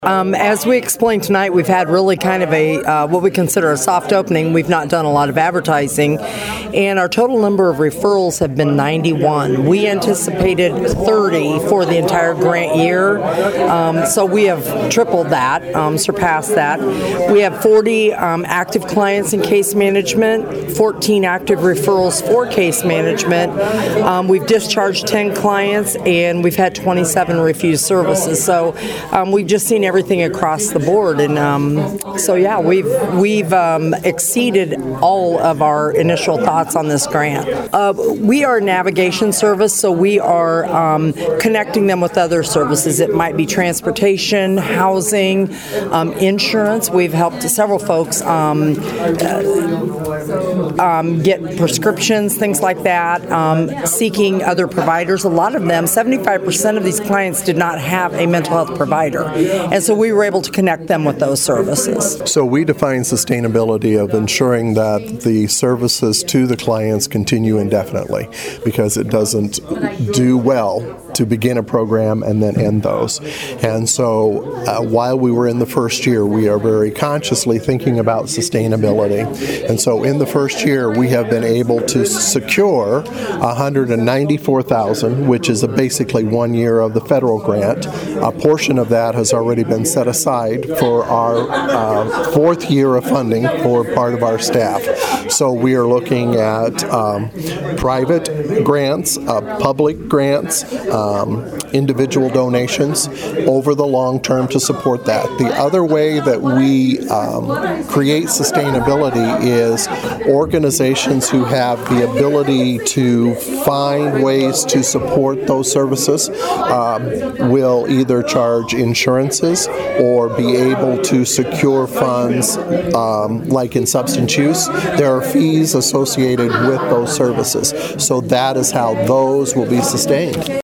As we explained tonight, we've had really kind of a what we consider a soft opening. We've not done a lot of advertising, and our total number of referrals have been 91. We anticipated 30 for the entire grant year, so we have tripled that, surpassed that. We have 40 active clients in case management, 14 active referrals for case management. We've discharged 10 clients, and we've had 27 refused services. So we've just seen everything across the board, and we've exceeded all of our initial thoughts on this grant. We are a navigation service, so we are connecting them with other services. It might be transportation, housing, insurance. We've helped several folks get prescriptions, things like that, seeking other providers. A lot of them, 75% of these clients did not have a mental health provider, and so we were able to connect them with those services. So we define sustainability of ensuring that the services to the clients continue indefinitely, because it doesn't do well to begin a program and then end those. And so while we were in the first year, we are very consciously thinking about sustainability. And so in the first year, we have been able to secure $194,000, which is basically 1 year of the federal grant. A portion of that has already been set aside for our fourth year of funding for part of our staff. So we are looking at private grants, public grants, individual donations over the long term to support that. The other way that we create sustainability is organizations who have the ability to find ways to support those services will either charge insurances or be able to secure funds like in substance use. There are fees associated with those services. So that is how those will be sustained.